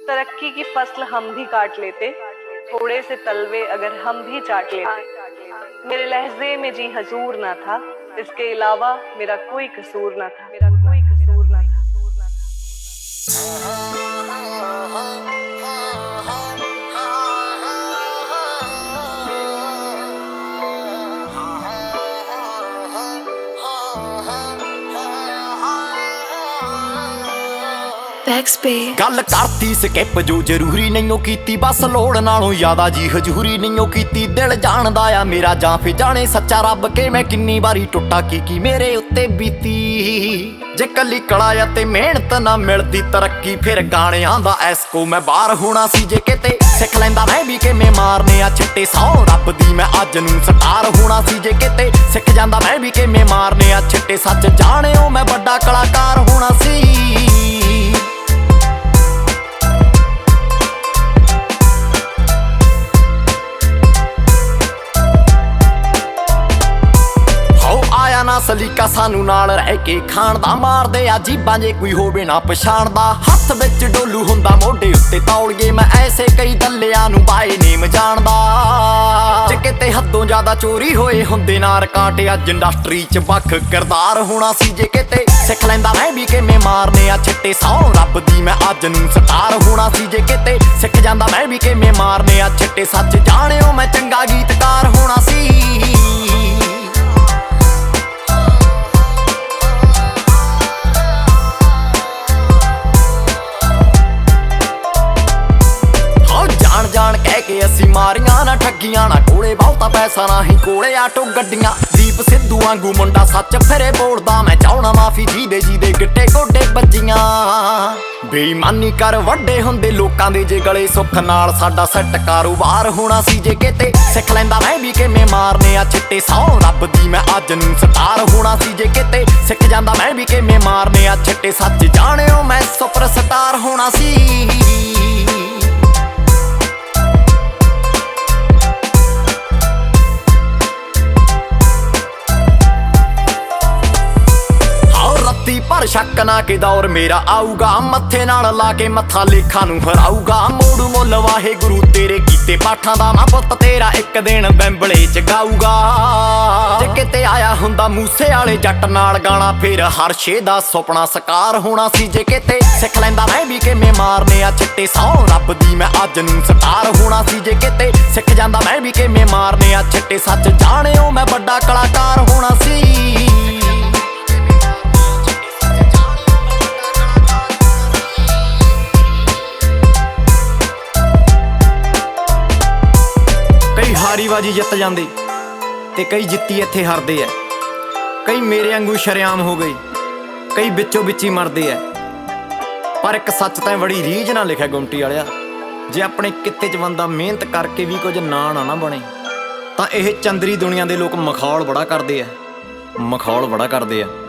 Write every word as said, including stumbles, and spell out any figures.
तरक्की की फसल हम भी काट लेते, थोड़े से तलवे अगर हम भी चाट लेते। मेरे लहजे में जी हजूर ना था, इसके अलावा मेरा कोई कसूर ना था, मेरा कोई कसूर ना था। गल करती स्किप जो जरूरी नहीं कीती, बस लोड़ नालों ज्यादा जी हजूरी नहीं कीती। दिल जानदा आ मेरा जां फिर जाने सच्चा रब के मैं किन्नी बारी टुटा की की मेरे उत्ते बीती। जे कली कला ते मेहनत ना मिलदी तरक्की, फिर गाणियां दा एस्को मैं बाहर होना सी। जे किते सिख लैंदा मैं भी किवें मारने आ छिट्टे, सौ रब दी मैं अज नूं स्टार होना सी। जे किते सिख जांदा मैं भी किवें मारने आ छिट्टे, सच जाणिओ मैं बड़ा कलाकार होना सी। ना सलीका सानू नाल रह के खाण दा, मारदे आ जीबां जे कोई होवे ना पछाणदा। हत्थ विच डोलू हुंदा मोढे उत्ते तौलिए, मैं ऐसे कई दल्लियां नू बाए नेम जानदा। जे किते हद्दों ज्यादा चोरी होए हुंदे ना रिकार्ड, अज इंडस्ट्री च बख किरदार होना सी। जे किते सिख लैंदा मैं भी किवें मारने आ छिट्टे, सौ रब दी मैं अज नूं स्टार होना सी। जे किते सिख जांदा मैं भी किवें मारने आ छिट्टे, सच जाणिओ मैं चंगा गीतकार होना सी। जान कह के असी मारियां ना ठगियां, ना कोले बहुता पैसा ना ही कोले आटो गड्डियां। दीप सिद्धू वांगू मुंडा सच फिरे बोलदा, मैं चाहना माफी जीदे जीदे गिट्टे गोडे बज्जियां। बेईमानी कर वड्डे हुंदे लोकां दे जे गले, सुख नाल साडा सैट कारोबार होना सी। जे किते सिख लैंदा मैं भी किवें मारने आ छिट्टे, सौ रब दी मैं अज नूं स्टार होना सी। जे किते सिख जांदा मैं भी किवें मारने आ छिट्टे, सच जाणिओ मैं सुपर स्टार होना सी। पर शक ना के दौर मेरा आऊगा, मत्थे नाल ला के मत्था लेखा नूं हराऊगा। मोड़ू मुल वाहे गुरु तेरे कीते पाठां दा, मां पुत्त तेरा एक दिन बैंबले च गाऊगा। जे किते आया हुंदा मूसे वाले जट नाल गाना, फिर हर शे दा सुपना साकार होना सी। जे किते सिख लैंदा मैं भी किवें मारने आ छिट्टे, सौ रब दी मैं अज नूं स्टार होना सी। जे किते सिख जांदा मैं भी किवें मारने आ छिट्टे, सच जाणिओ मैं बड़ा कलाकार होना सी। हारी बाजी जित जाते ते कई जित्ती इत्थे हारदे है, कई मेरे वांगू शरेआम हो गई, कई बिचों बिच ही मरदे है। पर एक सच तां बड़ी रीझ ना लिखिया गुमटी वालिया, जे अपने किते च बंदा मेहनत करके भी कुछ ना ना ना बने, तां इह चंदरी दुनिया दे लोग मखौल बड़ा करदे है, मखौल बड़ा करदे है।